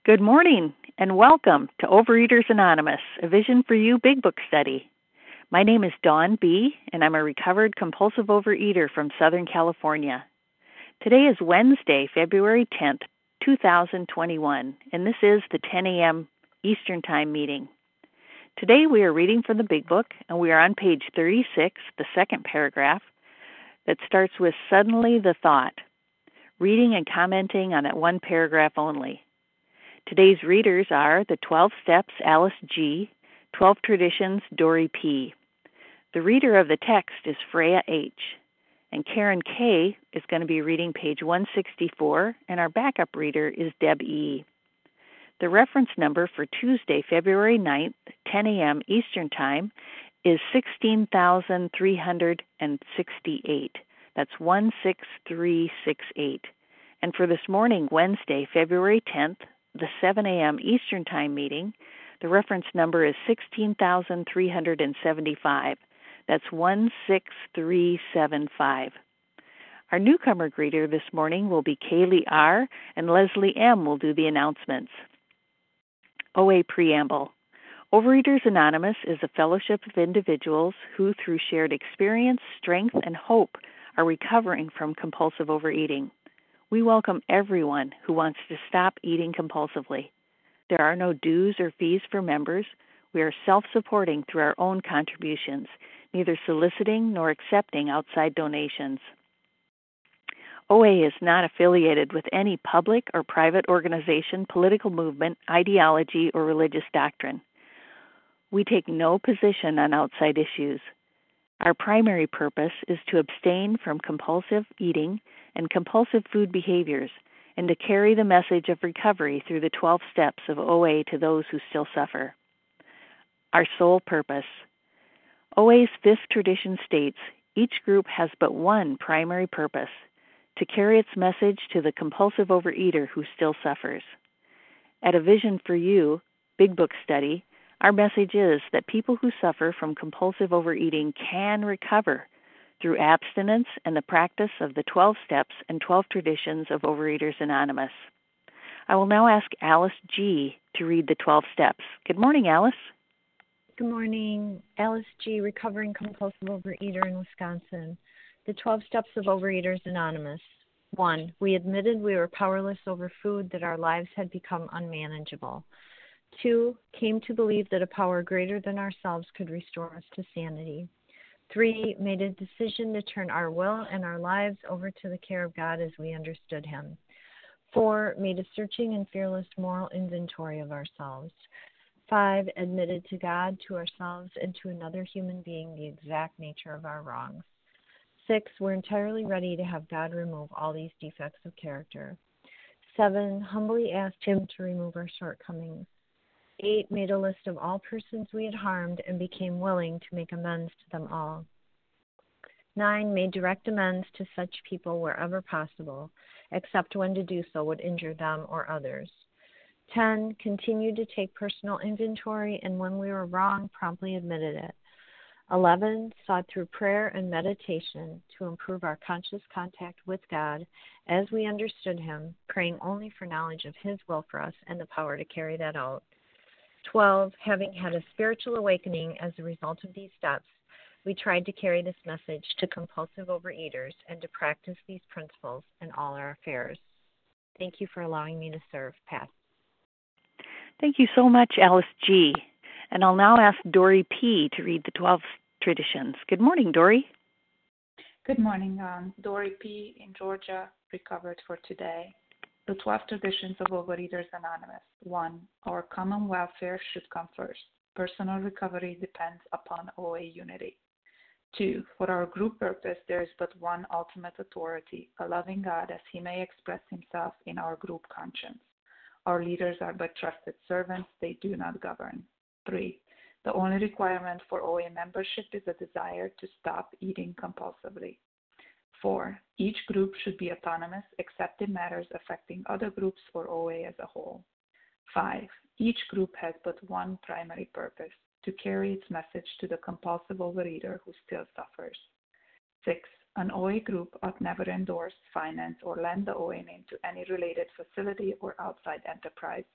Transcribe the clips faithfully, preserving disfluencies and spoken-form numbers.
Good morning and welcome to Overeaters Anonymous, a Vision for You Big Book study. My name is Dawn B., and I'm a recovered compulsive overeater from Southern California. Today is Wednesday, February tenth, two thousand twenty-one, and this is the ten a.m. Eastern Time meeting. Today we are reading from the Big Book, and we are on page thirty-six, the second paragraph, that starts with Suddenly the Thought, reading and commenting on that one paragraph only. Today's readers are the twelve Steps, Alice G., twelve Traditions, Dory P. The reader of the text is Freya H., and Karen K. is going to be reading page one sixty-four, and our backup reader is Deb E. The reference number for Tuesday, February ninth, ten a.m. Eastern Time is sixteen thousand three hundred sixty-eight. That's one six three six eight. And for this morning, Wednesday, February tenth, the seven a.m. Eastern Time meeting, the reference number is sixteen thousand three hundred seventy-five. That's one six three seven five. Our newcomer greeter this morning will be Kaylee R., and Leslie M. will do the announcements. O A Preamble. Overeaters Anonymous is a fellowship of individuals who, through shared experience, strength, and hope, are recovering from compulsive overeating. We welcome everyone who wants to stop eating compulsively. There are no dues or fees for members. We are self-supporting through our own contributions, neither soliciting nor accepting outside donations. O A is not affiliated with any public or private organization, political movement, ideology, or religious doctrine. We take no position on outside issues. Our primary purpose is to abstain from compulsive eating and compulsive food behaviors, and to carry the message of recovery through the twelve steps of O A to those who still suffer. Our sole purpose. O A's fifth tradition states, each group has but one primary purpose, to carry its message to the compulsive overeater who still suffers. At A Vision for You Big Book study, our message is that people who suffer from compulsive overeating can recover through abstinence and the practice of the twelve steps and twelve traditions of Overeaters Anonymous. I will now ask Alice G. to read the twelve steps. Good morning, Alice. Good morning. Alice G., recovering compulsive overeater in Wisconsin. The twelve steps of Overeaters Anonymous. One, we admitted we were powerless over food, that our lives had become unmanageable. Two, came to believe that a power greater than ourselves could restore us to sanity. Three, made a decision to turn our will and our lives over to the care of God as we understood Him. Four, made a searching and fearless moral inventory of ourselves. Five, admitted to God, to ourselves, and to another human being the exact nature of our wrongs. Six, we're entirely ready to have God remove all these defects of character. Seven, humbly asked Him to remove our shortcomings. Eight, made a list of all persons we had harmed and became willing to make amends to them all. Nine, made direct amends to such people wherever possible, except when to do so would injure them or others. Ten, continued to take personal inventory, and when we were wrong, promptly admitted it. Eleven, sought through prayer and meditation to improve our conscious contact with God as we understood Him, praying only for knowledge of His will for us and the power to carry that out. Twelve, having had a spiritual awakening as a result of these steps, we tried to carry this message to compulsive overeaters and to practice these principles in all our affairs. Thank you for allowing me to serve. Pat. Thank you so much, Alice G. And I'll now ask Dory P. to read the twelve traditions. Good morning, Dory. Good morning. Um, Dory P. in Georgia, recovered for today. The twelve traditions of Overeaters Anonymous. One, our common welfare should come first. Personal recovery depends upon O A unity. Two, for our group purpose, there is but one ultimate authority, a loving God as He may express Himself in our group conscience. Our leaders are but trusted servants, they do not govern. Three, the only requirement for O A membership is a desire to stop eating compulsively. Four, each group should be autonomous except in matters affecting other groups or O A as a whole. Five, each group has but one primary purpose, to carry its message to the compulsive overeater who still suffers. Six, An O A group ought never endorse, finance, or lend the O A name to any related facility or outside enterprise,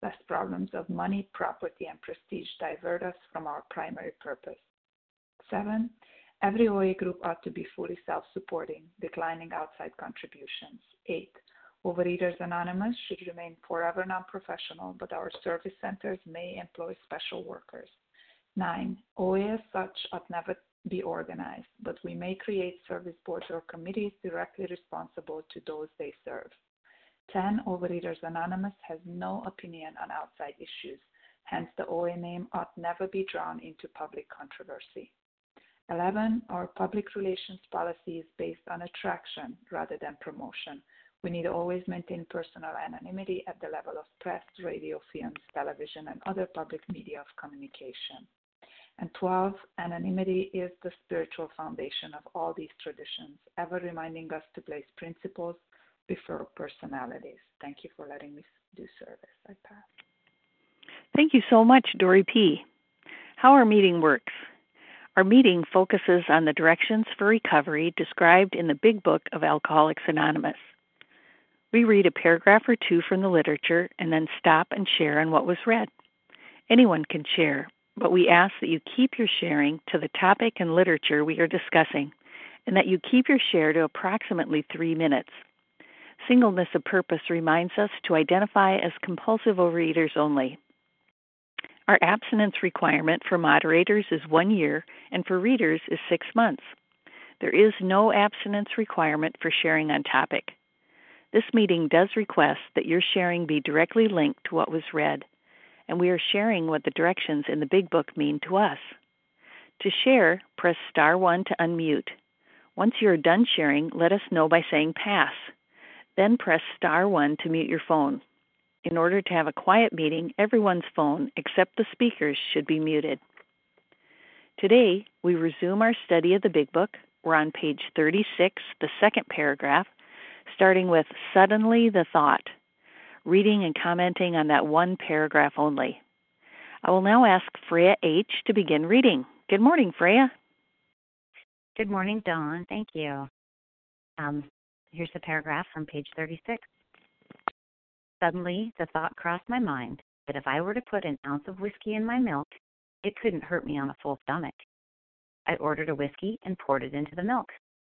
lest problems of money, property, and prestige divert us from our primary purpose. Seven, every O A group ought to be fully self-supporting, declining outside contributions. Eight, Overeaters Anonymous should remain forever non-professional, but our service centers may employ special workers. Nine, O A as such ought never be organized, but we may create service boards or committees directly responsible to those they serve. ten. Overeaters Anonymous has no opinion on outside issues, hence the O A name ought never be drawn into public controversy. eleven. Our public relations policy is based on attraction rather than promotion. We need to always maintain personal anonymity at the level of press, radio, films, television, and other public media of communication. And twelve, anonymity is the spiritual foundation of all these traditions, ever reminding us to place principles before personalities. Thank you for letting me do service. I pass. Thank you so much, Dory P. How our meeting works. Our meeting focuses on the directions for recovery described in the Big Book of Alcoholics Anonymous. We read a paragraph or two from the literature and then stop and share on what was read. Anyone can share, but we ask that you keep your sharing to the topic and literature we are discussing, and that you keep your share to approximately three minutes. Singleness of purpose reminds us to identify as compulsive overeaters only. Our abstinence requirement for moderators is one year, and for readers is six months. There is no abstinence requirement for sharing on topic. This meeting does request that your sharing be directly linked to what was read, and we are sharing what the directions in the Big Book mean to us. To share, press star one to unmute. Once you are done sharing, let us know by saying pass. Then press star one to mute your phone. In order to have a quiet meeting, everyone's phone except the speaker's should be muted. Today, we resume our study of the Big Book. We're on page thirty-six, the second paragraph, starting with suddenly the thought, reading and commenting on that one paragraph only. I will now ask Freya H. to begin reading. Good morning, Freya. Good morning, Dawn. Thank you. Um, here's the paragraph from page thirty-six. Suddenly, the thought crossed my mind that if I were to put an ounce of whiskey in my milk, it couldn't hurt me on a full stomach. I ordered a whiskey and poured it into the milk.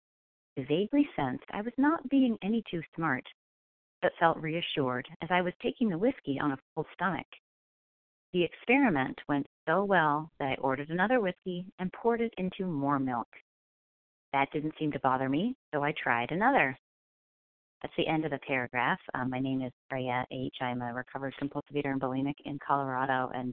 I vaguely sensed I was not being any too smart, but felt reassured as I was taking the whiskey on a full stomach. The experiment went so well that I ordered another whiskey and poured it into more milk. That didn't seem to bother me, so I tried another. That's the end of the paragraph. Um, my name is Freya H. I'm a recovered compulsive eater and bulimic in Colorado, and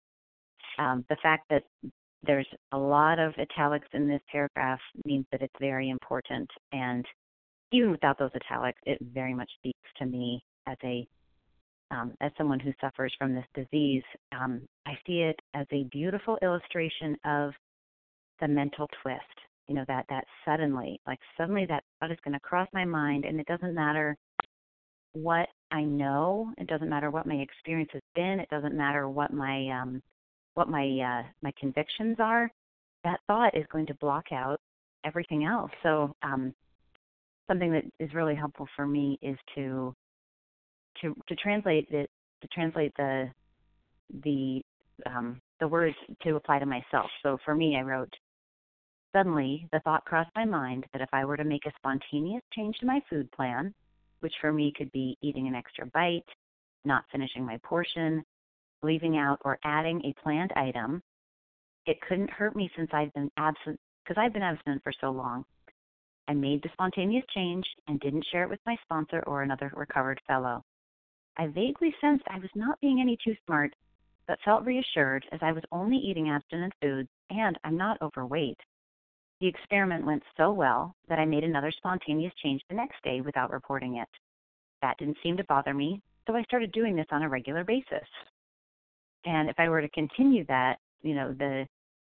um, the fact that there's a lot of italics in this paragraph means that it's very important, and even without those italics, it very much speaks to me as a um, as someone who suffers from this disease. Um, I see it as a beautiful illustration of the mental twist. You know, that, that suddenly, like suddenly that thought is going to cross my mind, and it doesn't matter what I know. It doesn't matter what my experience has been. It doesn't matter what my um, what my uh, my convictions are. That thought is going to block out everything else. So um, something that is really helpful for me is to to to translate it to translate the the um, the words to apply to myself. So for me, I wrote. Suddenly, the thought crossed my mind that if I were to make a spontaneous change to my food plan, which for me could be eating an extra bite, not finishing my portion, leaving out or adding a planned item, it couldn't hurt me since I've been absent, because I've been absent for so long. I made the spontaneous change and didn't share it with my sponsor or another recovered fellow. I vaguely sensed I was not being any too smart, but felt reassured as I was only eating abstinent foods and I'm not overweight. The experiment went so well that I made another spontaneous change the next day without reporting it. That didn't seem to bother me, so I started doing this on a regular basis. And if I were to continue that, you know, the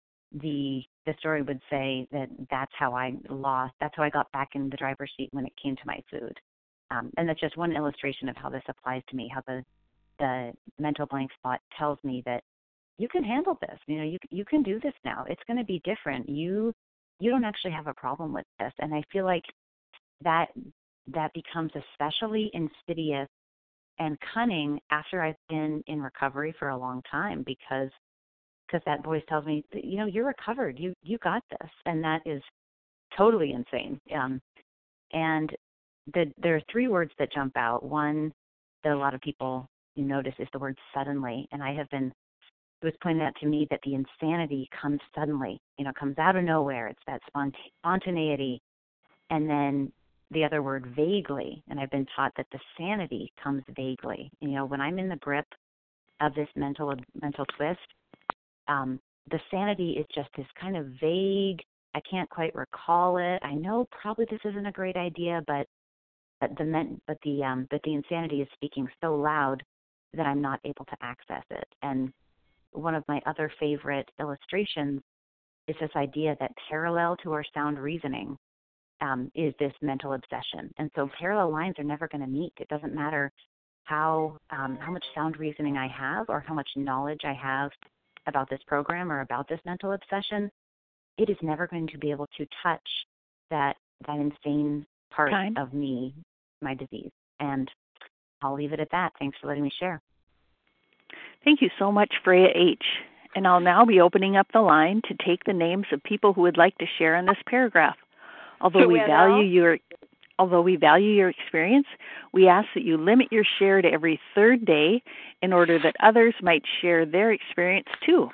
the the story would say that that's how I lost, that's how I got back in the driver's seat when it came to my food. Um, and that's just one illustration of how this applies to me, how the the mental blank spot tells me that you can handle this. You know, you you can do this now. It's going to be different. You you don't actually have a problem with this. And I feel like that that becomes especially insidious and cunning after I've been in recovery for a long time, because because that voice tells me, you know, you're recovered, you you got this, and that is totally insane. Um, and the, there are three words that jump out. One that a lot of people notice is the word suddenly, and I have been, it was pointed out to me that the insanity comes suddenly, you know, comes out of nowhere. It's that spont- spontaneity. And then the other word, vaguely, and I've been taught that the sanity comes vaguely. You know, when I'm in the grip of this mental mental twist, um, the sanity is just this kind of vague, I can't quite recall it. I know probably this isn't a great idea, but but the men, but the um, but the insanity is speaking so loud that I'm not able to access it. And one of my other favorite illustrations is this idea that parallel to our sound reasoning um, is this mental obsession. And so parallel lines are never going to meet. It doesn't matter how um, how much sound reasoning I have or how much knowledge I have about this program or about this mental obsession. It is never going to be able to touch that that insane part Kind. of me, my disease. And I'll leave it at that. Thanks for letting me share. Thank you so much, Freya H. And I'll now be opening up the line to take the names of people who would like to share in this paragraph. Although we value your although we value your experience, we ask that you limit your share to every third day in order that others might share their experience too.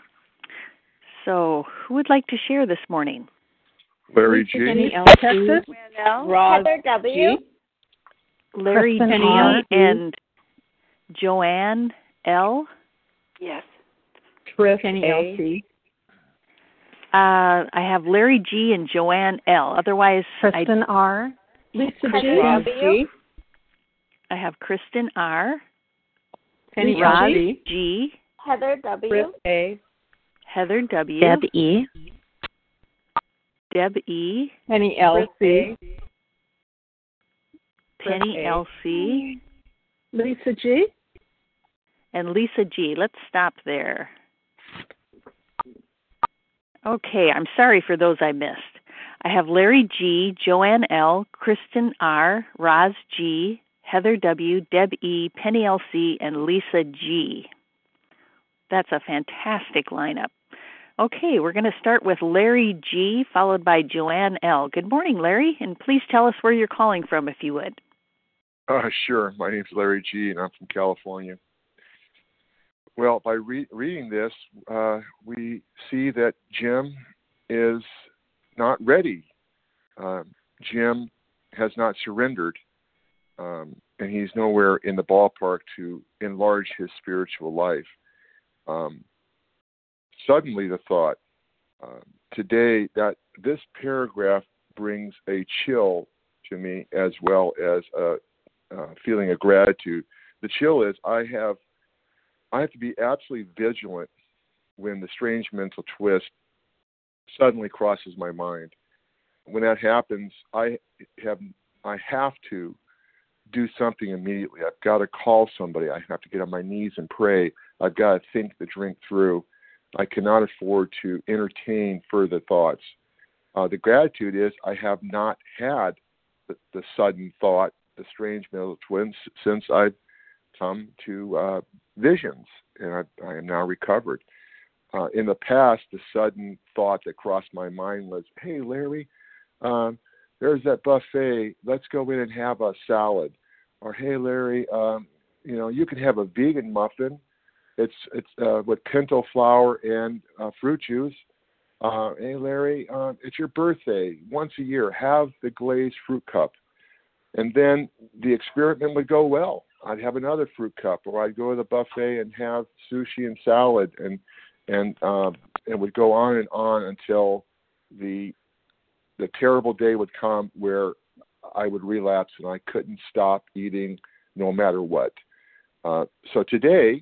So, who would like to share this morning? Larry G. Penny L. Texas. Roz Heather W. G. Larry Kristen G. R. and Joanne L. Yes. Trish Penny L. C. Uh, I have Larry G. and Joanne L. Otherwise, Kristen I, R. Lisa G. Roz G. I have Kristen R. Penny Roz L. G. G. Heather W. Chris A. Heather W. Deb E. Deb E. Penny L. C. Penny L. C. Lisa G. And Lisa G. Let's stop there. Okay, I'm sorry for those I missed. I have Larry G., Joanne L., Kristen R., Roz G., Heather W., Deb E., Penny L. C., and Lisa G. That's a fantastic lineup. Okay, we're going to start with Larry G., followed by Joanne L. Good morning, Larry, and please tell us where you're calling from, if you would. Uh, sure. My name's Larry G., and I'm from California. Well, by re- reading this, uh, we see that Jim is not ready. Um, Jim has not surrendered, um, and he's nowhere in the ballpark to enlarge his spiritual life. Um, suddenly the thought uh, today that this paragraph brings a chill to me as well as a, a feeling of gratitude. The chill is I have I have to be absolutely vigilant when the strange mental twist suddenly crosses my mind. When that happens, I have I have to do something immediately. I've got to call somebody. I have to get on my knees and pray. I've got to think the drink through. I cannot afford to entertain further thoughts. Uh, the gratitude is I have not had the, the sudden thought, the strange mental twist, since I've come to uh, visions, and I, I am now recovered. Uh, in the past, the sudden thought that crossed my mind was, hey, Larry, um, there's that buffet. Let's go in and have a salad. Or, hey, Larry, um, you know, you can have a vegan muffin. It's it's uh, with pinto flour and uh, fruit juice. Uh, hey, Larry, uh, it's your birthday. Once a year, have the glazed fruit cup. And then the experiment would go well. I'd have another fruit cup, or I'd go to the buffet and have sushi and salad, and and uh, it would go on and on until the the terrible day would come where I would relapse and I couldn't stop eating no matter what. Uh, so today,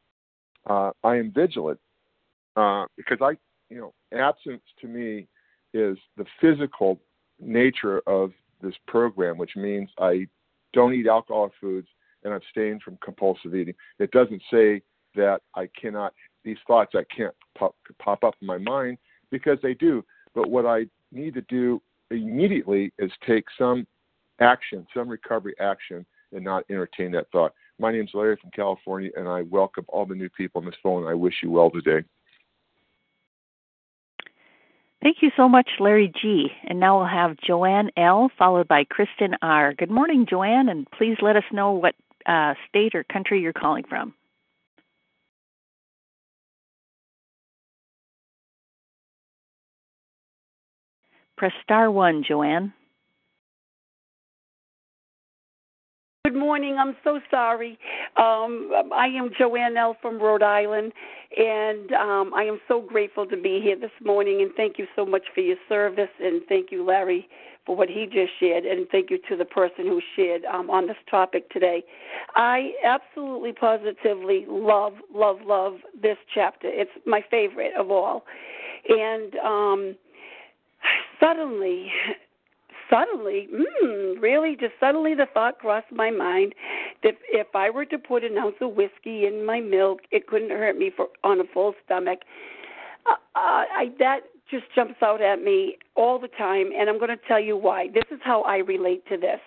uh, I am vigilant uh, because I, you know, absence to me is the physical nature of this program, which means I don't eat alcoholic foods and abstain from compulsive eating. It doesn't say that I cannot, these thoughts that can't pop, pop up in my mind, because they do. But what I need to do immediately is take some action, some recovery action, and not entertain that thought. My name is Larry from California, and I welcome all the new people on this phone. I wish you well today. Thank you so much, Larry G. And now we'll have Joanne L. followed by Kristen R. Good morning, Joanne, and please let us know what uh, state or country you're calling from. Press star one, Joanne. Good morning. I'm so sorry. Um, I am Joanne L. from Rhode Island, and um, I am so grateful to be here this morning, and thank you so much for your service, and thank you, Larry, for what he just shared, and thank you to the person who shared um, on this topic today. I absolutely, positively love, love, love this chapter. It's my favorite of all. And um, suddenly... Suddenly, mm, really, just suddenly the thought crossed my mind that if I were to put an ounce of whiskey in my milk, it couldn't hurt me for on a full stomach. Uh, I, that just jumps out at me all the time, and I'm going to tell you why. This is how I relate to this.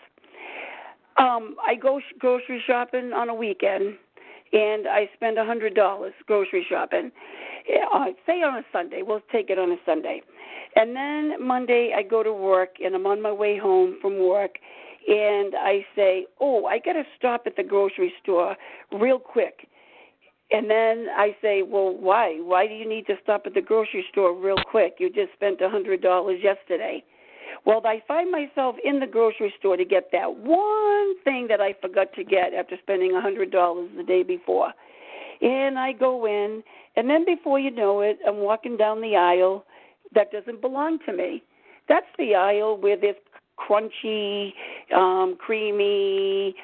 Um, I go sh- grocery shopping on a weekend, and I spend one hundred dollars grocery shopping. Uh, say on a Sunday. We'll take it on a Sunday. And then Monday I go to work, and I'm on my way home from work, and I say, oh, I got to stop at the grocery store real quick. And then I say, well, why? Why do you need to stop at the grocery store real quick? You just spent one hundred dollars yesterday. Well, I find myself in the grocery store to get that one thing that I forgot to get after spending one hundred dollars the day before. And I go in, and then before you know it, I'm walking down the aisle that doesn't belong to me. That's the aisle where there's crunchy, um, creamy,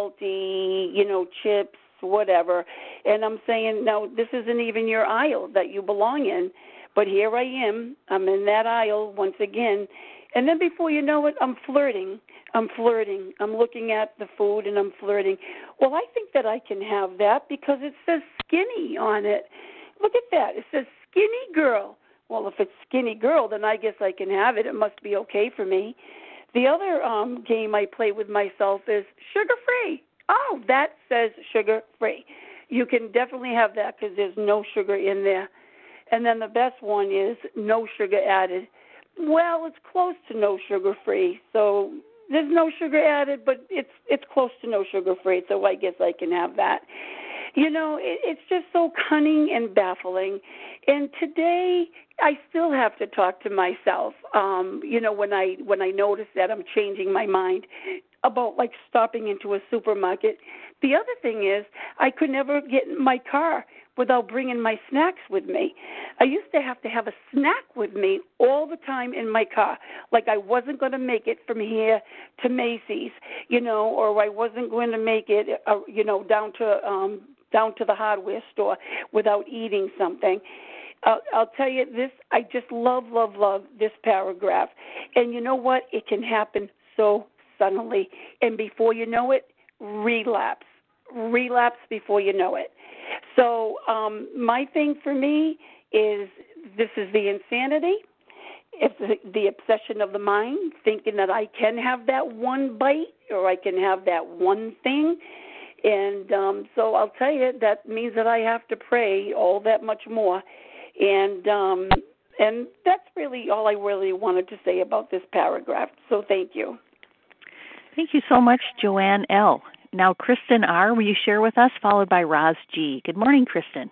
salty, you know, chips, whatever. And I'm saying, no, this isn't even your aisle that you belong in. But here I am. I'm in that aisle once again. And then before you know it, I'm flirting. I'm flirting. I'm looking at the food and I'm flirting. Well, I think that I can have that because it says skinny on it. Look at that. It says skinny girl. Well, if it's skinny girl, then I guess I can have it. It must be okay for me. The other um, game I play with myself is sugar-free. Oh, that says sugar-free. You can definitely have that because there's no sugar in there. And then the best one is no sugar added. Well, it's close to no sugar-free. So there's no sugar added, but it's it's close to no sugar-free, so I guess I can have that. You know, it, it's just so cunning and baffling. And today, I still have to talk to myself. Um, you know, when I when I notice that I'm changing my mind about like stopping into a supermarket. The other thing is, I could never get in my car without bringing my snacks with me. I used to have to have a snack with me all the time in my car, like I wasn't going to make it from here to Macy's, you know, or I wasn't going to make it, uh, you know, down to um, down to the hardware store without eating something. Uh, I'll tell you this, I just love, love, love this paragraph. And you know what? It can happen so suddenly. And before you know it, relapse. Relapse before you know it. So um, my thing for me is this is the insanity. It's the, the obsession of the mind, thinking that I can have that one bite or I can have that one thing. And um, so I'll tell you, that means that I have to pray all that much more. And um, and that's really all I really wanted to say about this paragraph. So thank you. Thank you so much, Joanne L. Now, Kristen R., will you share with us, followed by Roz G. Good morning, Kristen.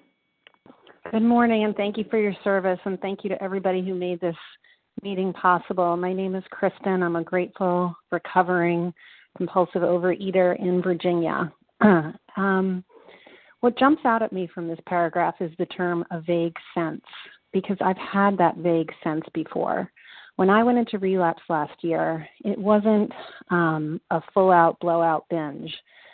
Good morning, and thank you for your service, and thank you to everybody who made this meeting possible. My name is Kristen. I'm a grateful, recovering, compulsive overeater in Virginia. um, what jumps out at me from this paragraph is the term a vague sense, because I've had that vague sense before. When I went into relapse last year, it wasn't um, a full-out, blowout binge.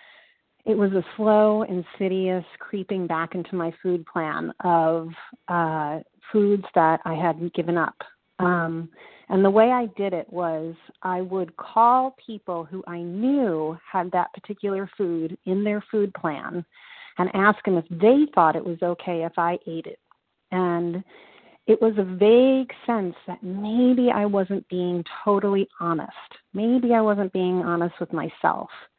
It was a slow, insidious creeping back into my food plan of uh, foods that I hadn't given up. Um, and the way I did it was I would call people who I knew had that particular food in their food plan and ask them if they thought it was okay if I ate it. And it was a vague sense that maybe I wasn't being totally honest. Maybe I wasn't being honest with myself.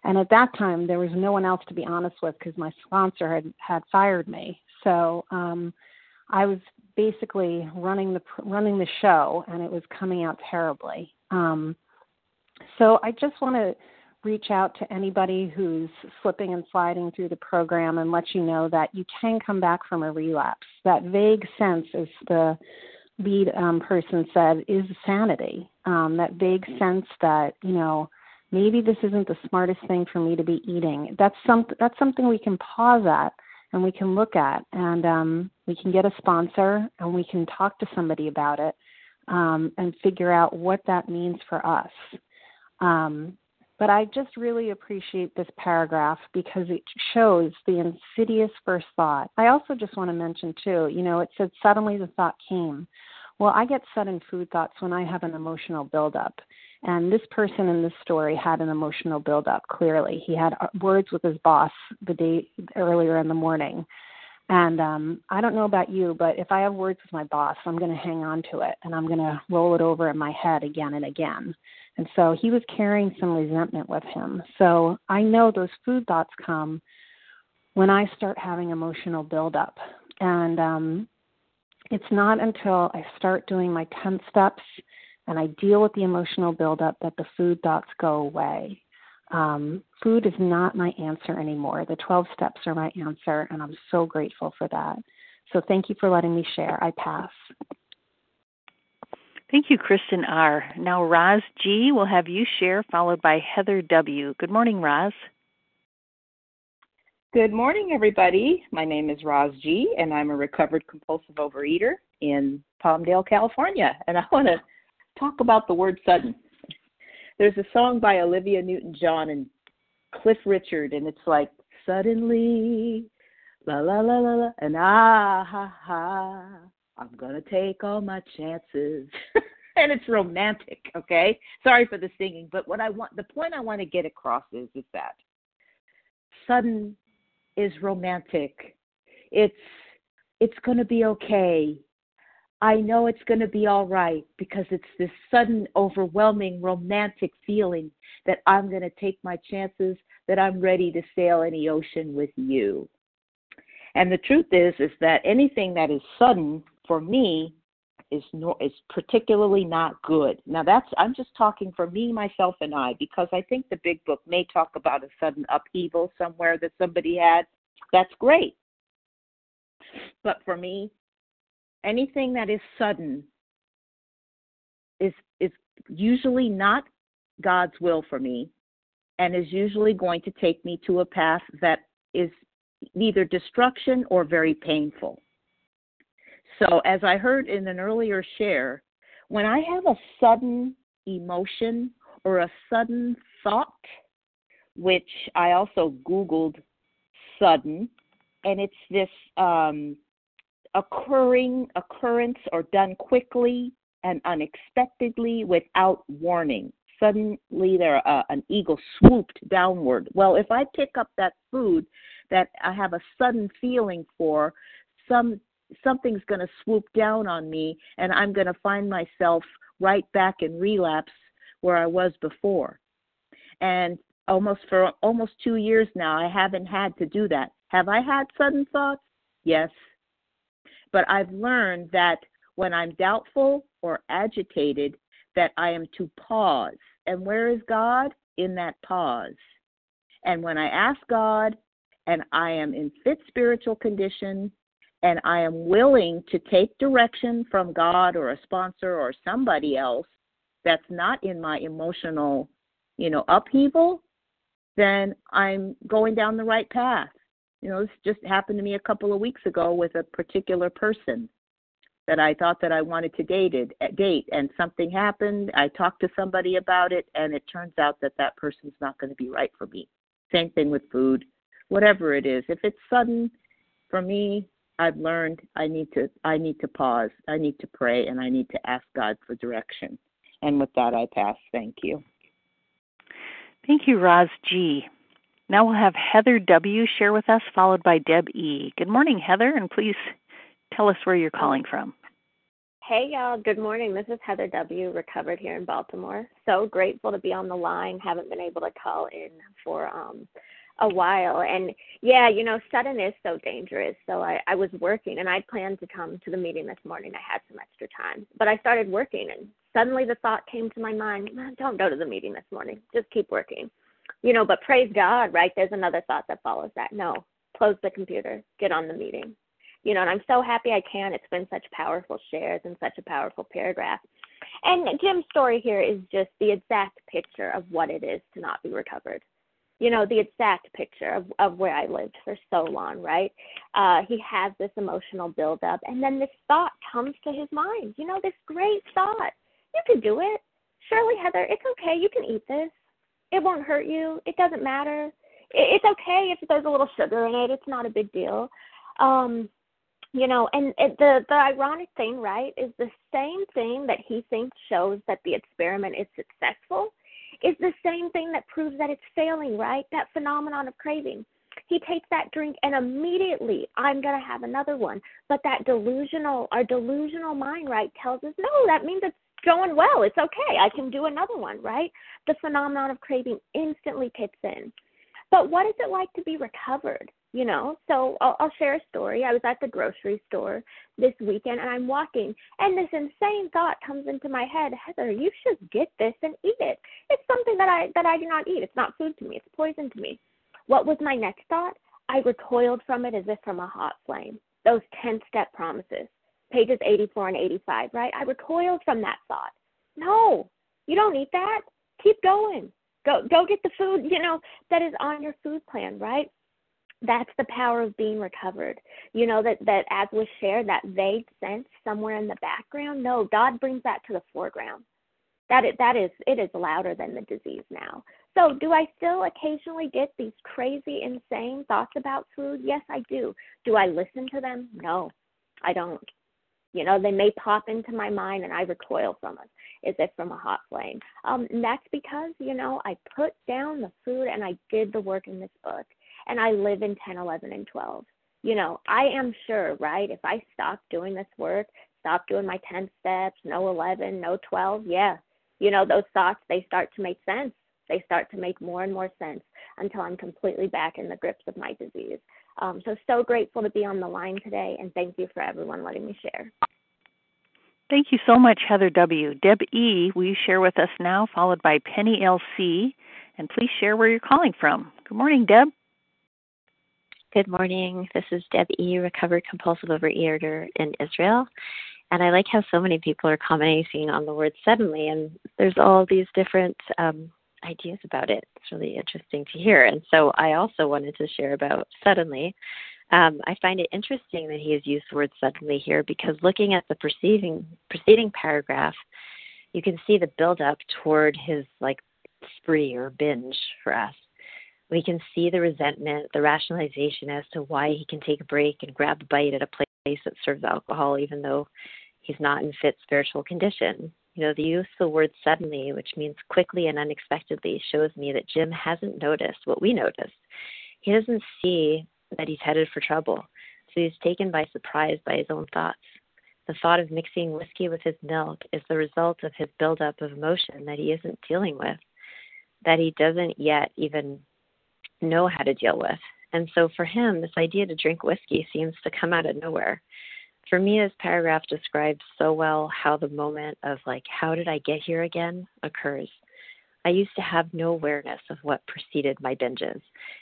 And at that time, there was no one else to be honest with because my sponsor had, had fired me. So um, I was basically running the running the show, and it was coming out terribly. Um, so I just want to reach out to anybody who's slipping and sliding through the program and let you know that you can come back from a relapse. That vague sense, as the lead um, person said, is sanity. Um, that vague sense that, you know, maybe this isn't the smartest thing for me to be eating. That's some, that's something we can pause at and we can look at, and um, we can get a sponsor and we can talk to somebody about it um, and figure out what that means for us. Um, but I just really appreciate this paragraph because it shows the insidious first thought. I also just want to mention, too, you know, it said suddenly the thought came. Well, I get sudden food thoughts when I have an emotional buildup. And this person in this story had an emotional buildup, clearly. He had words with his boss the day earlier in the morning. And um, I don't know about you, but if I have words with my boss, I'm going to hang on to it, and I'm going to roll it over in my head again and again. And so he was carrying some resentment with him. So I know those food thoughts come when I start having emotional buildup. And um, it's not until I start doing my ten steps and I deal with the emotional buildup that the food thoughts go away. Um, food is not my answer anymore. The twelve steps are my answer, and I'm so grateful for that. So thank you for letting me share. I pass. Thank you, Kristen R. Now, Roz G. will have you share, followed by Heather W. Good morning, Roz. Good morning, everybody. My name is Roz G., and I'm a recovered compulsive overeater in Palmdale, California. And I want to talk about the word sudden. There's a song by Olivia Newton-John and Cliff Richard, and it's like, suddenly, la, la, la, la, la, and ah, ha, ha, I'm going to take all my chances. And it's romantic, okay? Sorry for the singing, but what I want, the point I want to get across is, is that sudden is romantic. It's, it's going to be okay. I know it's going to be all right because it's this sudden, overwhelming, romantic feeling that I'm going to take my chances, that I'm ready to sail any ocean with you. And the truth is, is that anything that is sudden for me is no, is particularly not good. Now that's, I'm just talking for me, myself, and I, because I think the big book may talk about a sudden upheaval somewhere that somebody had. That's great. But for me, anything that is sudden is is usually not God's will for me, and is usually going to take me to a path that is neither destruction or very painful. So as I heard in an earlier share, when I have a sudden emotion or a sudden thought, which I also Googled sudden, and it's this um, occurring occurrence or done quickly and unexpectedly without warning. Suddenly there uh, an eagle swooped downward. Well, if I pick up that food that I have a sudden feeling for, some something's going to swoop down on me, and I'm going to find myself right back in relapse where I was before. And almost for almost two years now, I haven't had to do that. Have I had sudden thoughts? Yes. But I've learned that when I'm doubtful or agitated, that I am to pause. And where is God? In that pause. And when I ask God, and I am in fit spiritual condition, and I am willing to take direction from God or a sponsor or somebody else that's not in my emotional, you know, upheaval, then I'm going down the right path. You know, this just happened to me a couple of weeks ago with a particular person that I thought that I wanted to date, date, and something happened. I talked to somebody about it, and it turns out that that person's not going to be right for me. Same thing with food, whatever it is. If it's sudden, for me, I've learned I need to I need to pause. I need to pray, and I need to ask God for direction. And with that, I pass. Thank you. Thank you, Roz G. Now we'll have Heather W. share with us, followed by Deb E. Good morning, Heather, and please tell us where you're calling from. Hey, y'all. Good morning. This is Heather W., recovered here in Baltimore. So grateful to be on the line. Haven't been able to call in for um, a while. And, yeah, you know, sudden is so dangerous. So I, I was working, and I planned to come to the meeting this morning. I had some extra time. But I started working, and suddenly the thought came to my mind, don't go to the meeting this morning. Just keep working. You know, but praise God, right? There's another thought that follows that. No, close the computer. Get on the meeting. You know, and I'm so happy I can. It's been such powerful shares and such a powerful paragraph. And Jim's story here is just the exact picture of what it is to not be recovered. You know, the exact picture of, of where I lived for so long, right? Uh, he has this emotional buildup, and then this thought comes to his mind. You know, this great thought. You can do it. Surely, Heather, it's okay. You can eat this. It won't hurt you. It doesn't matter. It, it's okay if there's a little sugar in it. It's not a big deal. Um, You know, and it, the, the ironic thing, right, is the same thing that he thinks shows that the experiment is successful is the same thing that proves that it's failing, right? That phenomenon of craving. He takes that drink and immediately, I'm going to have another one. But that delusional, our delusional mind, right, tells us, no, that means it's going well. It's okay. I can do another one, right? The phenomenon of craving instantly kicks in. But what is it like to be recovered? You know, so I'll, I'll share a story. I was at the grocery store this weekend, and I'm walking, and this insane thought comes into my head, Heather, you should get this and eat it. It's something that I that I do not eat. It's not food to me. It's poison to me. What was my next thought? I recoiled from it as if from a hot flame. Those ten-step promises, pages eighty-four and eighty-five, right? I recoiled from that thought. No, you don't eat that. Keep going. Go, go get the food, you know, that is on your food plan, right? That's the power of being recovered. You know, that, that as was shared, that vague sense somewhere in the background, no, God brings that to the foreground. That is, that is, it is louder than the disease now. So do I still occasionally get these crazy, insane thoughts about food? Yes, I do. Do I listen to them? No, I don't. You know, they may pop into my mind and I recoil from it as if from a hot flame. Um, and that's because, you know, I put down the food and I did the work in this book. And I live in ten, eleven, and twelve. You know, I am sure, right, if I stop doing this work, stop doing my ten steps, no eleven, no twelve, yeah. You know, those thoughts, they start to make sense. They start to make more and more sense until I'm completely back in the grips of my disease. Um, so, so grateful to be on the line today, and thank you for everyone letting me share. Thank you so much, Heather W. Deb E., will you share with us now, followed by Penny L C, and please share where you're calling from. Good morning, Deb. Good morning. This is Deb E., recovered compulsive overeater in Israel. And I like how so many people are commenting on the word suddenly, and there's all these different um, ideas about it. It's really interesting to hear. And so I also wanted to share about suddenly. Um, I find it interesting that he has used the word suddenly here because looking at the preceding, preceding paragraph, you can see the buildup toward his like spree or binge for us. We can see the resentment, the rationalization as to why he can take a break and grab a bite at a place that serves alcohol, even though he's not in fit spiritual condition. You know, the use of the word suddenly, which means quickly and unexpectedly, shows me that Jim hasn't noticed what we noticed. He doesn't see that he's headed for trouble, so he's taken by surprise by his own thoughts. The thought of mixing whiskey with his milk is the result of his buildup of emotion that he isn't dealing with, that he doesn't yet even know how to deal with. And so for him, this idea to drink whiskey seems to come out of nowhere. For me, this paragraph describes so well how the moment of like, how did I get here again occurs. I used to have no awareness of what preceded my binges.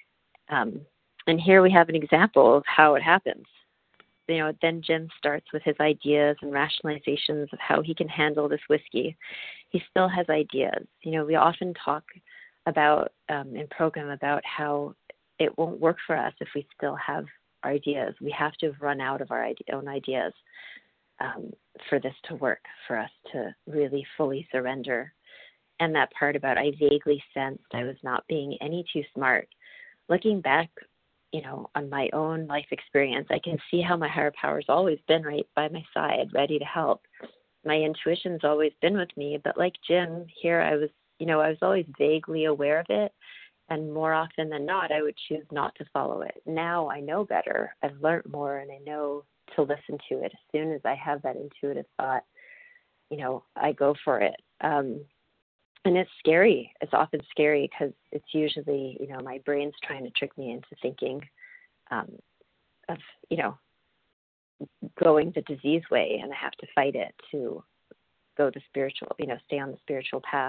Um, and here we have an example of how it happens. You know, then Jim starts with his ideas and rationalizations of how he can handle this whiskey. He still has ideas. You know, we often talk about um, in program about how it won't work for us if we still have our ideas. We have to run out of our own ideas um, for this to work, for us to really fully surrender. And that part about I vaguely sensed I was not being any too smart. Looking back, you know, on my own life experience, I can see how my higher power's always been right by my side, ready to help. My intuition's always been with me, but like Jim, here I was, you know, I was always vaguely aware of it, and more often than not, I would choose not to follow it. Now I know better. I've learned more, and I know to listen to it as soon as I have that intuitive thought. you know, I go for it. Um, and it's scary. It's often scary because it's usually, you know, my brain's trying to trick me into thinking um, of, you know, going the disease way, and I have to fight it to go the spiritual, you know, stay on the spiritual path.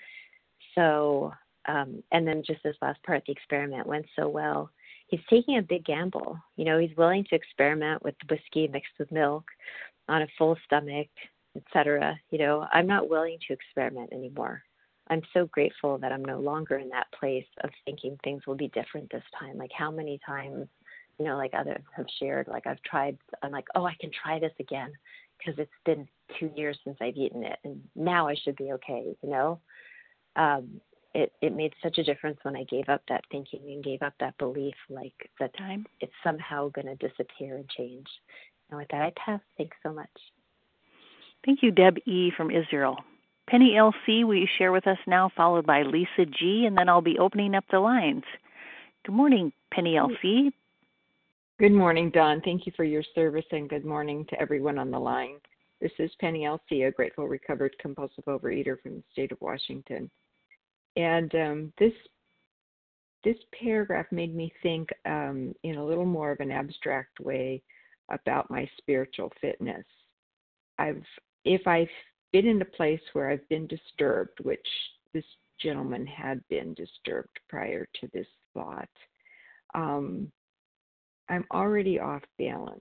So, um, and then just this last part, the experiment went so well. He's taking a big gamble. You know, he's willing to experiment with whiskey mixed with milk on a full stomach, et cetera. You know, I'm not willing to experiment anymore. I'm so grateful that I'm no longer in that place of thinking things will be different this time. Like how many times, you know, like others have shared, like I've tried, I'm like, oh, I can try this again because it's been two years since I've eaten it and now I should be okay, you know. Um, it, it made such a difference when I gave up that thinking and gave up that belief, like that time it's somehow going to disappear and change. And with that, I pass. Thanks so much. Thank you, Deb E. from Israel. Penny L C, will you share with us now, followed by Lisa G., and then I'll be opening up the lines. Good morning, Penny L C. Good morning, Dawn. Thank you for your service, and good morning to everyone on the line. This is Penny L C, a grateful, recovered, compulsive overeater from the state of Washington. And um, this this paragraph made me think um, in a little more of an abstract way about my spiritual fitness. I've if I've been in a place where I've been disturbed, which this gentleman had been disturbed prior to this thought, um, I'm already off balance,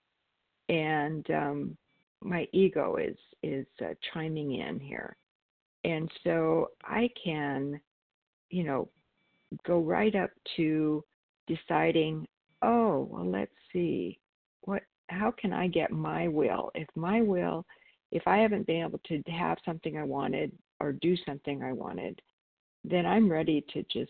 and um, my ego is is uh, chiming in here, and so I can, you know, go right up to deciding, oh, well, let's see, what, how can I get my will? If my will, if I haven't been able to have something I wanted or do something I wanted, then I'm ready to just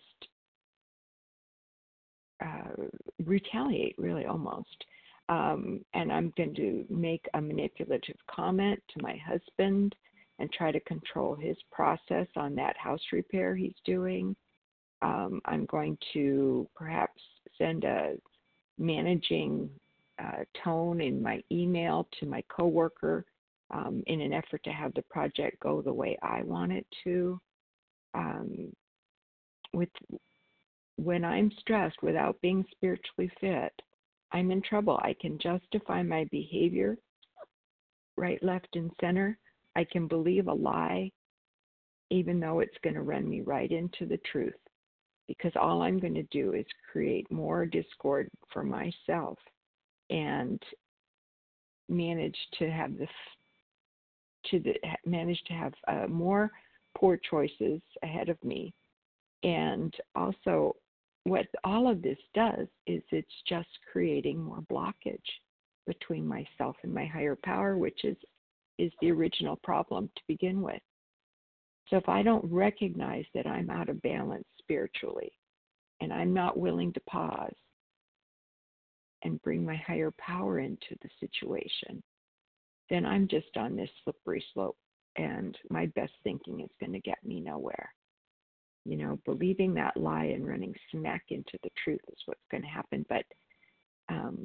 uh, retaliate, really, almost. Um, and I'm going to make a manipulative comment to my husband and try to control his process on that house repair he's doing. Um, I'm going to perhaps send a managing uh, tone in my email to my coworker um, in an effort to have the project go the way I want it to. Um, with when I'm stressed without being spiritually fit, I'm in trouble. I can justify my behavior right, left, and center. I can believe a lie even though it's going to run me right into the truth, because all I'm going to do is create more discord for myself and manage to have the to the, manage to have uh, more poor choices ahead of me. And also, what all of this does is it's just creating more blockage between myself and my higher power, which is is the original problem to begin with. So if I don't recognize that I'm out of balance spiritually, and I'm not willing to pause and bring my higher power into the situation, then I'm just on this slippery slope, and my best thinking is going to get me nowhere. You know, believing that lie and running smack into the truth is what's going to happen. But um,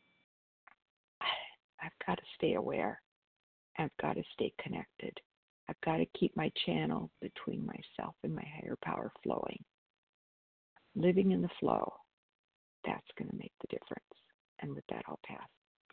I've got to stay aware. I've got to stay connected. I've got to keep my channel between myself and my higher power flowing. Living in the flow, that's going to make the difference. And with that, I'll pass.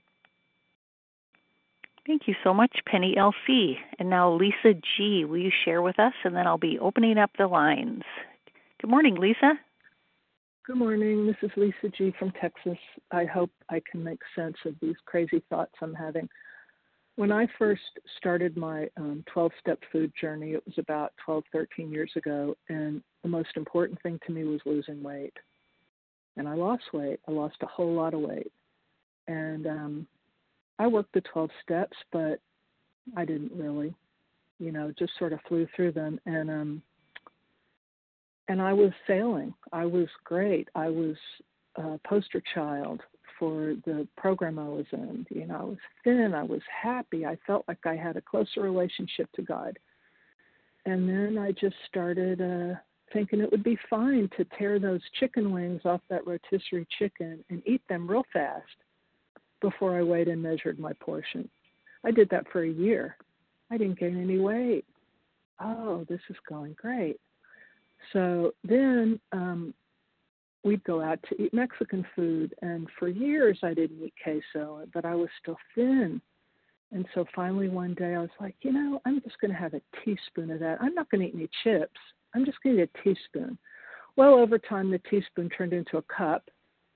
Thank you so much, Penny L C. And now Lisa G., will you share with us? And then I'll be opening up the lines. Good morning, Lisa. Good morning. This is Lisa G. from Texas. I hope I can make sense of these crazy thoughts I'm having. When I first started my um, twelve-step food journey, it was about twelve, thirteen years ago, and the most important thing to me was losing weight. And I lost weight. I lost a whole lot of weight. And um, I worked the twelve steps, but I didn't really, you know, just sort of flew through them. And um, and I was sailing. I was great. I was a poster child for the program I was in. You know, I was thin. I was happy. I felt like I had a closer relationship to God. And then I just started uh, thinking it would be fine to tear those chicken wings off that rotisserie chicken and eat them real fast before I weighed and measured my portion. I did that for a year. I didn't gain any weight. Oh, this is going great. So then um, we'd go out to eat Mexican food, and for years I didn't eat queso, but I was still thin. And so finally one day I was like, you know, I'm just going to have a teaspoon of that. I'm not going to eat any chips. I'm just going to eat a teaspoon. Well, over time the teaspoon turned into a cup,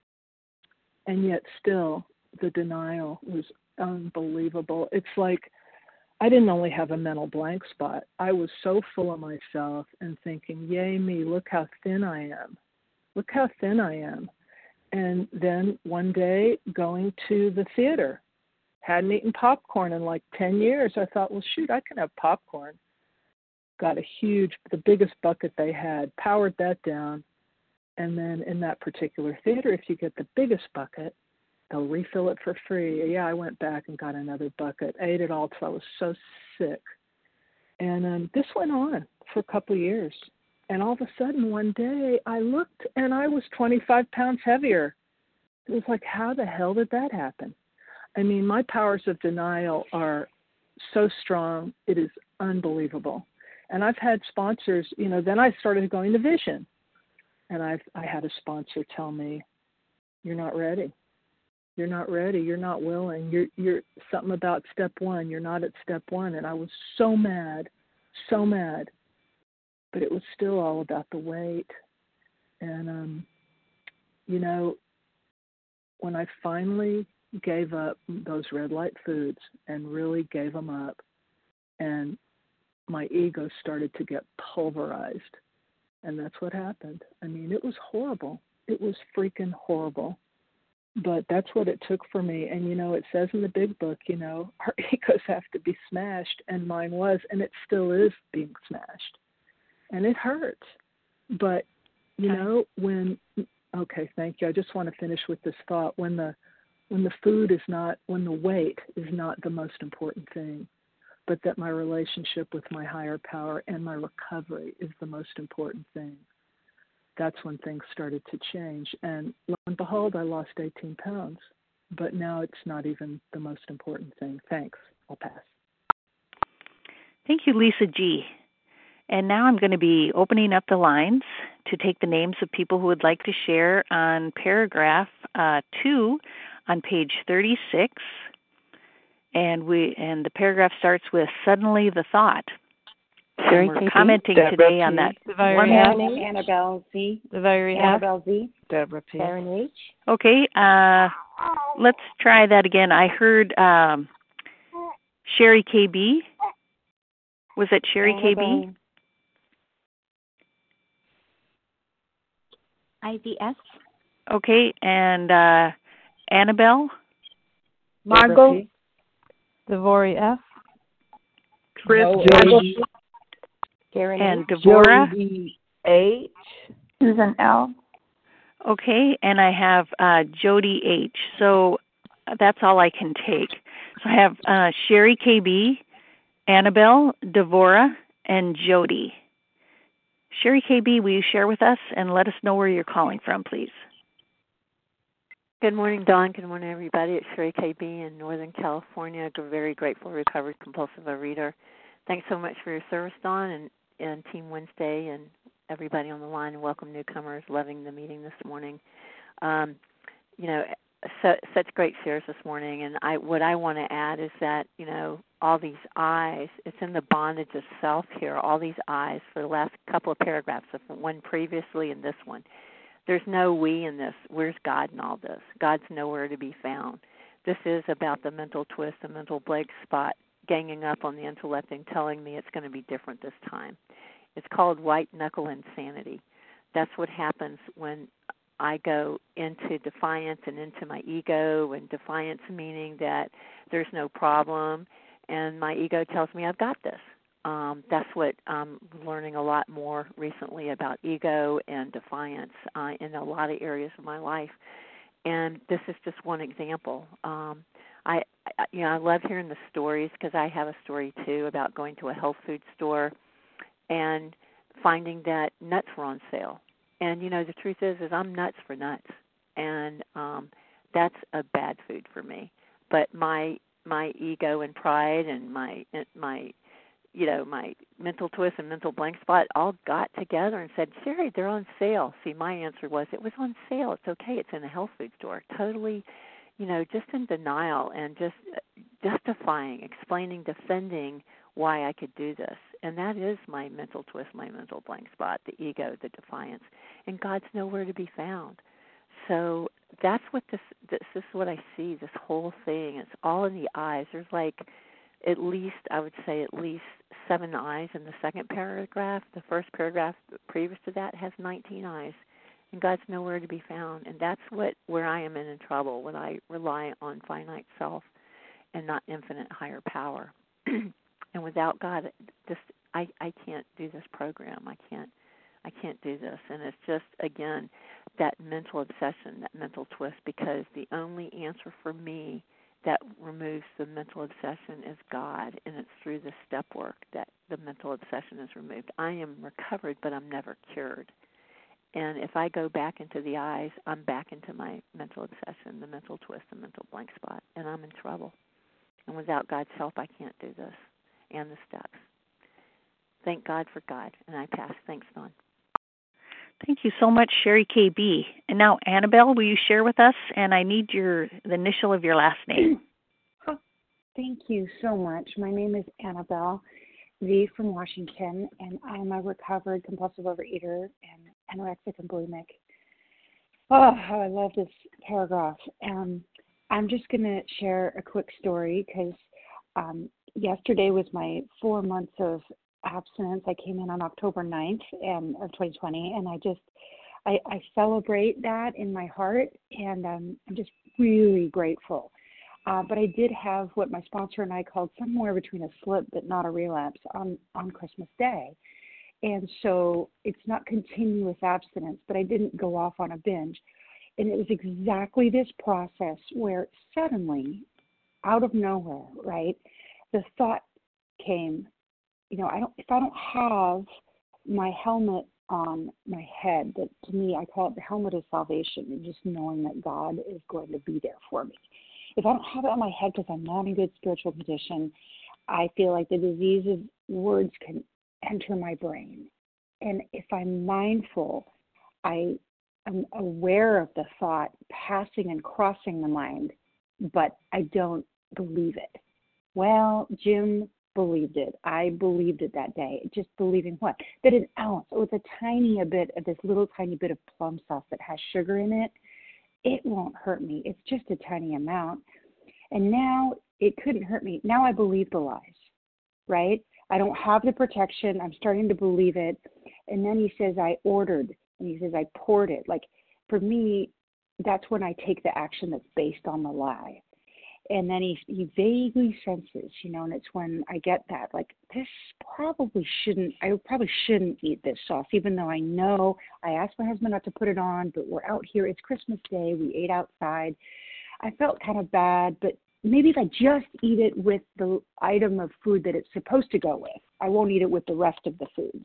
and yet still the denial was unbelievable. It's like I didn't only have a mental blank spot. I was so full of myself and thinking, yay me, look how thin I am. Look how thin I am. And then one day going to the theater, hadn't eaten popcorn in like ten years. I thought, well, shoot, I can have popcorn. Got a huge, the biggest bucket they had, powered that down. And then in that particular theater, if you get the biggest bucket, they'll refill it for free. Yeah, I went back and got another bucket. I ate it all till I was so sick. And um, this went on for a couple of years. And all of a sudden, one day, I looked and I was twenty-five pounds heavier. It was like, how the hell did that happen? I mean, my powers of denial are so strong. It is unbelievable. And I've had sponsors, you know, then I started going to Vision. And I've, I had a sponsor tell me, you're not ready. You're not ready. You're not willing. You're, you're something about step one. You're not at step one. And I was so mad, so mad. But it was still all about the weight. And, um, you know, when I finally gave up those red light foods and really gave them up, and my ego started to get pulverized. And that's what happened. I mean, it was horrible. It was freaking horrible. But that's what it took for me. And, you know, it says in the big book, you know, our egos have to be smashed, and mine was, and it still is being smashed. And it hurts. But, you okay. know, when, okay, thank you. I just want to finish with this thought. When the, when the food is not, when the weight is not the most important thing, but that my relationship with my higher power and my recovery is the most important thing, that's when things started to change. And lo and behold, I lost eighteen pounds. But now it's not even the most important thing. Thanks. I'll pass. Thank you, Lisa G. And now I'm going to be opening up the lines to take the names of people who would like to share on paragraph uh, two on page thirty-six. And we and the paragraph starts with suddenly the thought. Sherry We're K. commenting Deborah today P. on that. One name. Annabelle Z. Annabelle Z. Deborah P. Karen H. Okay, uh, let's try that again. I heard um, Sherry K B. Was it Sherry Annabelle. K B? I V S. Okay, and uh, Annabelle? Margot. Devori F. Chris Jody. Karen And H. Devora? Jody H. Susan L. Okay, and I have uh, Jody H. So that's all I can take. So I have uh, Sherry K B, Annabelle, Devora, and Jody. Sherry K B, will you share with us and let us know where you're calling from, please? Good morning, Dawn. Good morning, everybody. It's Sherry K B in Northern California. A very grateful, recovered compulsive overeater. Thanks so much for your service, Dawn, and, and Team Wednesday, and everybody on the line, and welcome newcomers. Loving the meeting this morning. Um, you know, so, such great shares this morning, and I what I want to add is that, you know, all these I's, it's in the bondage of self here, all these I's for the last couple of paragraphs, one previously and this one. There's no we in this. Where's God in all this? God's nowhere to be found. This is about the mental twist, the mental blank spot, ganging up on the intellect and telling me it's going to be different this time. It's called white knuckle insanity. That's what happens when I go into defiance and into my ego, and defiance meaning that there's no problem, and my ego tells me I've got this. Um, that's what I'm learning a lot more recently about ego and defiance uh, in a lot of areas of my life. And this is just one example. Um, I, I, you know, I love hearing the stories because I have a story too about going to a health food store and finding that nuts were on sale. And you know, the truth is, is I'm nuts for nuts, and um, that's a bad food for me. But my my ego and pride and my my you know, my mental twist and mental blank spot all got together and said, Sherry, they're on sale. See, my answer was, it was on sale. It's okay. It's in a health food store. Totally, you know, just in denial and just justifying, explaining, defending why I could do this. And that is my mental twist, my mental blank spot, the ego, the defiance. And God's nowhere to be found. So that's what this, this, this is what I see, this whole thing. It's all in the eyes. There's like at least, I would say at least seven eyes in the second paragraph. The first paragraph previous to that has nineteen eyes. And God's nowhere to be found. And that's what where I am in, in trouble, when I rely on finite self and not infinite higher power. And without God, this I, I can't do this program. I can't I can't do this. And it's just, again, that mental obsession, that mental twist, because the only answer for me that removes the mental obsession is God, and it's through the step work that the mental obsession is removed. I am recovered, but I'm never cured. And if I go back into the eyes, I'm back into my mental obsession, the mental twist, the mental blank spot, and I'm in trouble. And without God's help, I can't do this and the steps. Thank God for God. And I pass. Thanks, Dawn. Thank you so much, Sherry K B. And now, Annabelle, will you share with us? And I need your the initial of your last name. Thank you so much. My name is Annabelle V. from Washington, and I'm a recovered compulsive overeater and anorexic and bulimic. Oh, how I love this paragraph. Um, I'm just going to share a quick story because um, yesterday was my four months of abstinence. I came in on October ninth and, of twenty twenty, and I just, I, I celebrate that in my heart, and um, I'm just really grateful. Uh, but I did have what my sponsor and I called somewhere between a slip but not a relapse on, on Christmas Day. And so it's not continuous abstinence, but I didn't go off on a binge. And it was exactly this process where suddenly, out of nowhere, right, the thought came, you know, I don't, if I don't have my helmet on my head, that to me, I call it the helmet of salvation, and just knowing that God is going to be there for me. If I don't have it on my head because I'm not in good spiritual condition, I feel like the disease of words can enter my brain. And if I'm mindful, I am aware of the thought passing and crossing the mind, but I don't believe it. Well, Jim believed it. I believed it that day. Just believing what? That an ounce, or with a tiny bit of this little tiny bit of plum sauce that has sugar in it, it won't hurt me. It's just a tiny amount. And now it couldn't hurt me. Now I believe the lies, right? I don't have the protection. I'm starting to believe it. And then he says, I ordered, and he says, I poured it. Like, for me, that's when I take the action that's based on the lie. And then he he vaguely senses, you know, and it's when I get that, like, this probably shouldn't, I probably shouldn't eat this sauce, even though I know I asked my husband not to put it on, but we're out here. It's Christmas Day. We ate outside. I felt kind of bad, but maybe if I just eat it with the item of food that it's supposed to go with, I won't eat it with the rest of the foods.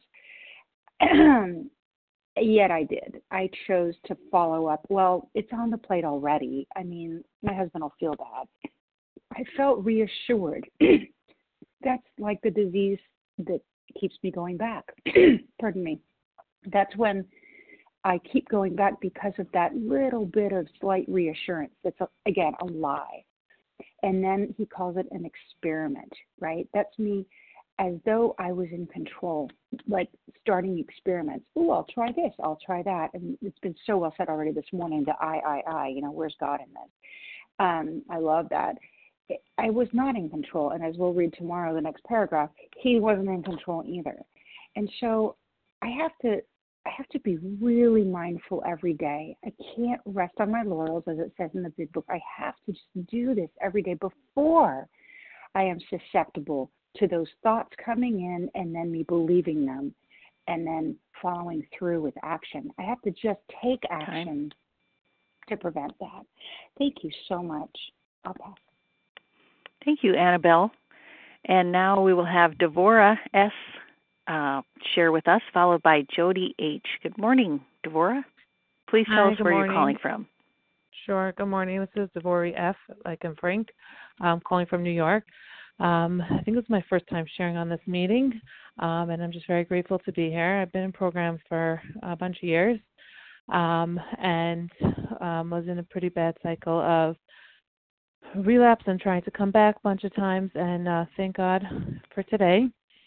Yet I did. I chose to follow up. Well, it's on the plate already. I mean, my husband will feel bad. I felt reassured. That's like the disease that keeps me going back. Pardon me. That's when I keep going back because of that little bit of slight reassurance. That's, a, again, a lie. And then he calls it an experiment, right? That's me as though I was in control, like starting experiments. Oh, I'll try this, I'll try that. And it's been so well said already this morning, the I, I, I, you know, where's God in this? Um, I love that. I was not in control. And as we'll read tomorrow, the next paragraph, he wasn't in control either. And so I have to, I have to be really mindful every day. I can't rest on my laurels, as it says in the big book. I have to just do this every day before I am susceptible to those thoughts coming in and then me believing them and then following through with action. I have to just take action to prevent that. Thank you so much. I'll pass. Thank you, Annabelle. And now we will have Devora S. Uh, share with us, followed by Jody H. Good morning, Devora. Please tell Hi, us where morning. you're calling from. Sure. Good morning. This is Devori F., like in Frank. I'm calling from New York. Um, I think it was my first time sharing on this meeting, um, and I'm just very grateful to be here. I've been in programs for a bunch of years um, and um, was in a pretty bad cycle of relapse and trying to come back a bunch of times, and uh, thank God for today.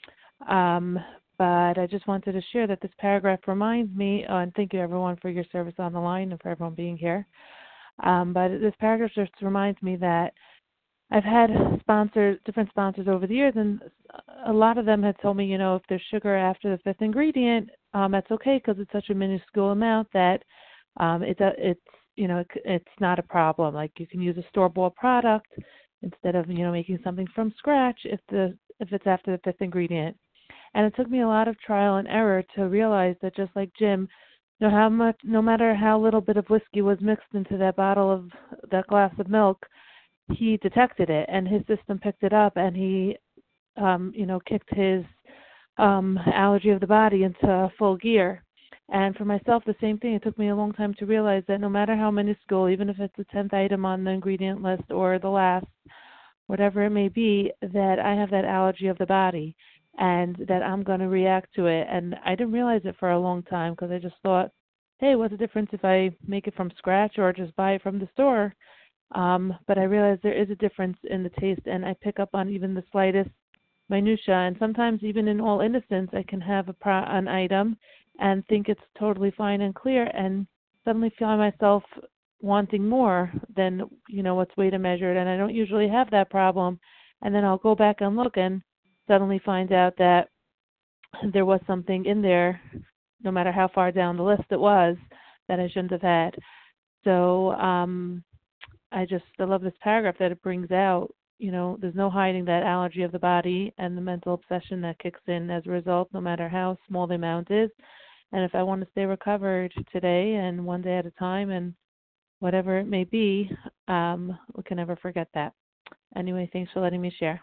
Um, but I just wanted to share that this paragraph reminds me, uh, and thank you everyone for your service on the line and for everyone being here. Um, but this paragraph just reminds me that I've had sponsors, different sponsors over the years, and a lot of them had told me, you know, if there's sugar after the fifth ingredient, um, that's okay because it's such a minuscule amount that um, it's a, it's you know it, it's not a problem. Like you can use a store-bought product instead of you know making something from scratch if the if it's after the fifth ingredient. And it took me a lot of trial and error to realize that just like Jim, you know how much, no matter how little bit of whiskey was mixed into that bottle of that glass of milk, he detected it and his system picked it up and he, um, you know, kicked his um, allergy of the body into full gear. And for myself, the same thing. It took me a long time to realize that no matter how minuscule, even if it's the tenth item on the ingredient list or the last, whatever it may be, that I have that allergy of the body and that I'm going to react to it. And I didn't realize it for a long time because I just thought, hey, what's the difference if I make it from scratch or just buy it from the store? Um, but I realized there is a difference in the taste, and I pick up on even the slightest minutia. And sometimes, even in all innocence, I can have a pro- an item and think it's totally fine and clear, and suddenly find myself wanting more than you know what's weighed and measured. And I don't usually have that problem. And then I'll go back and look, and suddenly find out that there was something in there, no matter how far down the list it was, that I shouldn't have had. So. Um, I just I love this paragraph that it brings out, you know, there's no hiding that allergy of the body and the mental obsession that kicks in as a result, no matter how small the amount is. And if I want to stay recovered today and one day at a time and whatever it may be, um, we can never forget that. Anyway, thanks for letting me share.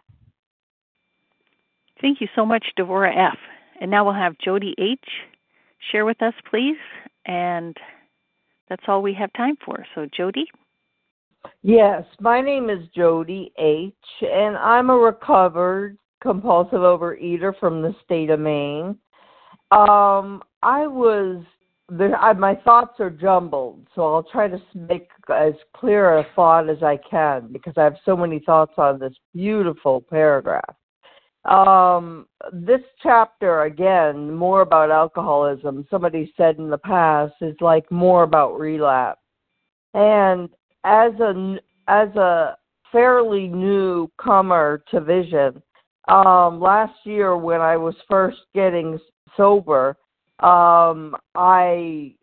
Thank you so much, Devora F. And now we'll have Jody H. share with us, please. And that's all we have time for. So, Jody? Yes, my name is Jody H., and I'm a recovered compulsive overeater from the state of Maine. Um, I was, there, I, my thoughts are jumbled, so I'll try to make as clear a thought as I can because I have so many thoughts on this beautiful paragraph. Um, this chapter, again, more about alcoholism, somebody said in the past, is like more about relapse. And as a, as a fairly newcomer to Vision, um, last year when I was first getting sober, um, I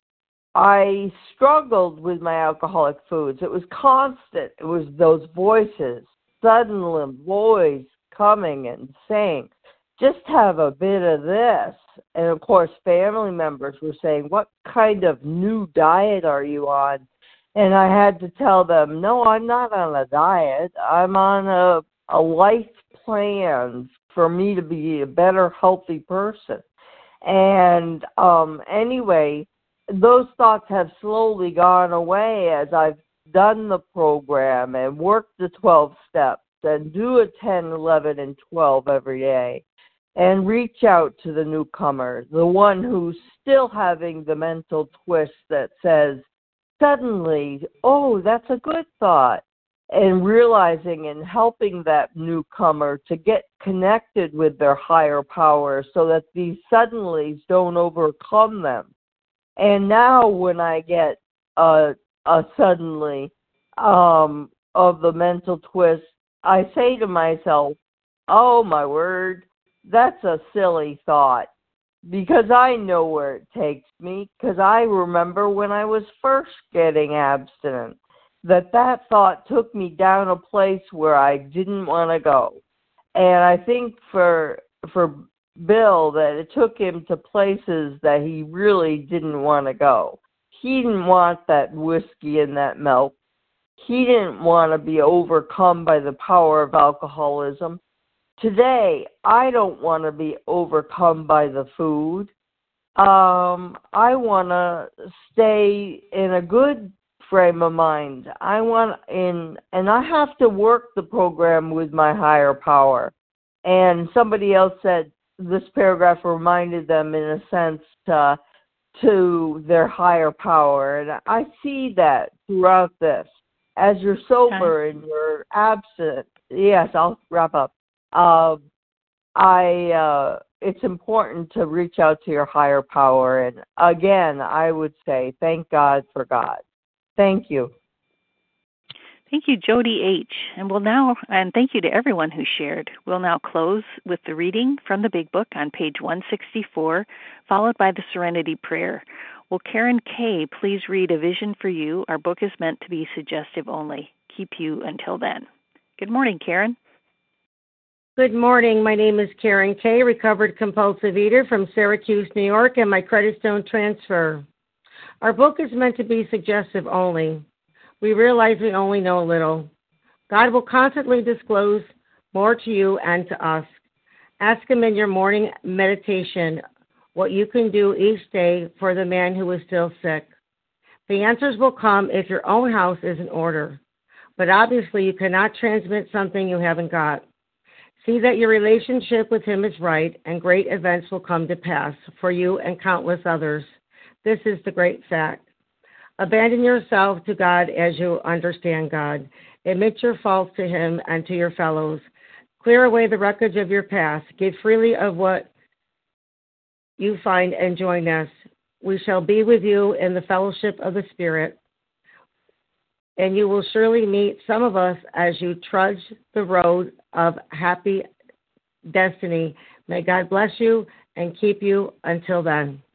I struggled with my alcoholic foods. It was constant. It was those voices, suddenly voice coming and saying, just have a bit of this. And of course, family members were saying, what kind of new diet are you on? And I had to tell them, no, I'm not on a diet. I'm on a, a life plan for me to be a better, healthy person. And um, anyway, those thoughts have slowly gone away as I've done the program and worked the twelve steps and do a ten, eleven, and twelve every day and reach out to the newcomer, the one who's still having the mental twist that says, suddenly, oh, that's a good thought, and realizing and helping that newcomer to get connected with their higher power so that these suddenlies don't overcome them. And now when I get a, a suddenly um, of the mental twist, I say to myself, oh, my word, that's a silly thought. Because I know where it takes me, because I remember when I was first getting abstinent, that that thought took me down a place where I didn't want to go. And I think for for Bill, that it took him to places that he really didn't want to go. He didn't want that whiskey and that milk. He didn't want to be overcome by the power of alcoholism. Today, I don't want to be overcome by the food. Um, I want to stay in a good frame of mind. I want in, and I have to work the program with my higher power. And somebody else said this paragraph reminded them, in a sense, uh, to their higher power. And I see that throughout this. As you're sober okay. and you're absent, yes, I'll wrap up. Uh, I uh, it's important to reach out to your higher power. And again, I would say thank God for God. Thank you. Thank you, Jody H. And we'll now, and thank you to everyone who shared. We'll now close with the reading from the Big Book on page one sixty-four, followed by the Serenity Prayer. Will Karen K. please read A Vision for You? Our book is meant to be suggestive only. Keep you until then. Good morning, Karen. Good morning. My name is Karen K., recovered compulsive eater from Syracuse, New York, and my credit stone transfer. Our book is meant to be suggestive only. We realize we only know a little. God will constantly disclose more to you and to us. Ask Him in your morning meditation what you can do each day for the man who is still sick. The answers will come if your own house is in order. But obviously you cannot transmit something you haven't got. See that your relationship with Him is right, and great events will come to pass for you and countless others. This is the great fact. Abandon yourself to God as you understand God. Admit your faults to Him and to your fellows. Clear away the wreckage of your past. Give freely of what you find and join us. We shall be with you in the fellowship of the Spirit. And you will surely meet some of us as you trudge the road of happy destiny. May God bless you and keep you until then.